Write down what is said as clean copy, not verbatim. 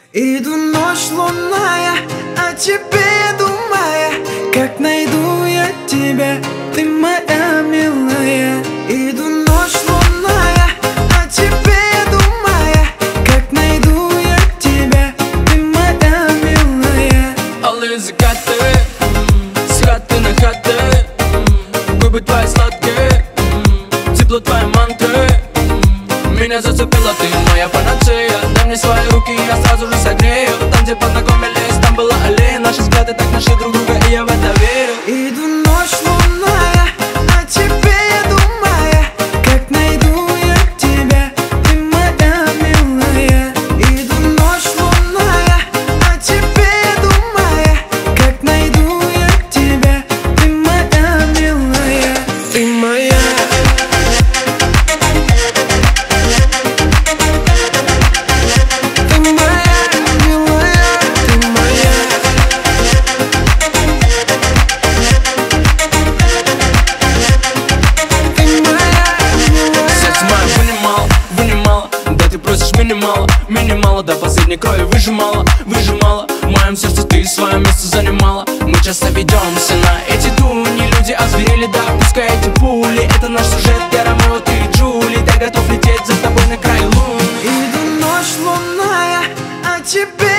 Иду ночь лунная, о тебе думая, как найду я тебя, ты моя милая. Иду ночь лунная, о тебе думая, как найду я тебя, ты моя милая. Алые закаты, с хаты на хаты, губы твои сладкие, тепло твоей мантры. Меня зацепила, ты моя панацея. Дай мне свои руки, я сразу же согрею. Там, где познакомились, там была аллея. Наши взгляды так нашли друг друга, и я в это верю. Иду ночь лунная, о тебе думая, как найду я тебя, ты моя милая. Иду ночь лунная, о тебе думая, как найду я тебя, ты моя милая. Ты моя. Минимала, до последней крови выжимала. В моем сердце ты свое место занимала. Мы часто ведемся на эти дуни. Люди озверели, да, пускай эти пули. Это наш сюжет, я Ромео, ты Джули. Я готов лететь за тобой на край луны. Иду ночь лунная, о тебе